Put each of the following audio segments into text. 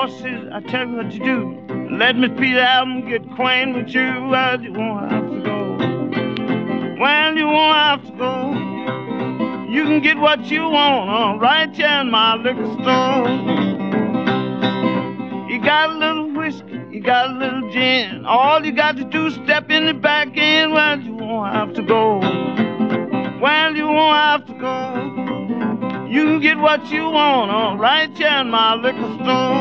boss says, I tell you what you do. Let Miss Peter Allen get acquainted with you. Well, you won't have to go. Well, you won't have to go. You can get what you want right here in my liquor store. You got a little whiskey, you got a little gin. All you got to do is step in the back end. Well, you won't have to go. Well, you won't have to go. You can get what you want right here in my liquor store.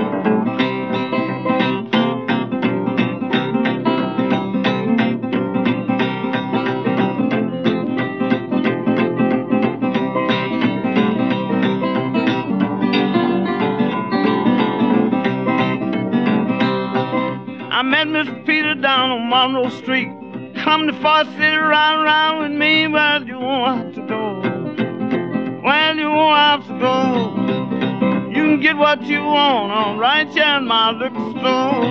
I met Mr. Peter down on Monroe Street. Come to Far City, round with me. Well, you won't have to go. Well, you won't have to go. You can get what you want right here in my liquor store.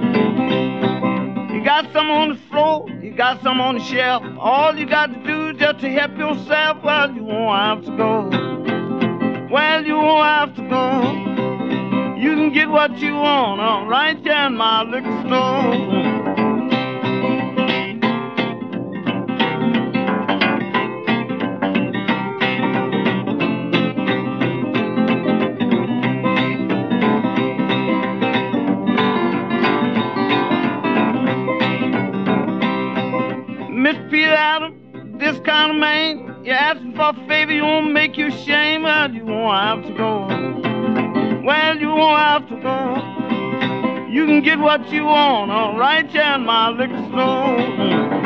You got some on the floor, you got some on the shelf. All you got to do is just to help yourself. Well, you won't have to go. Well, you won't have to go. You can get what you want right here in my liquor store. Miss Peter Adams, this kind of man, you asking for a favor, you won't make you ashamed. Well, you won't have to go. Well, you won't have to go. You can get what you want right here in my liquor store.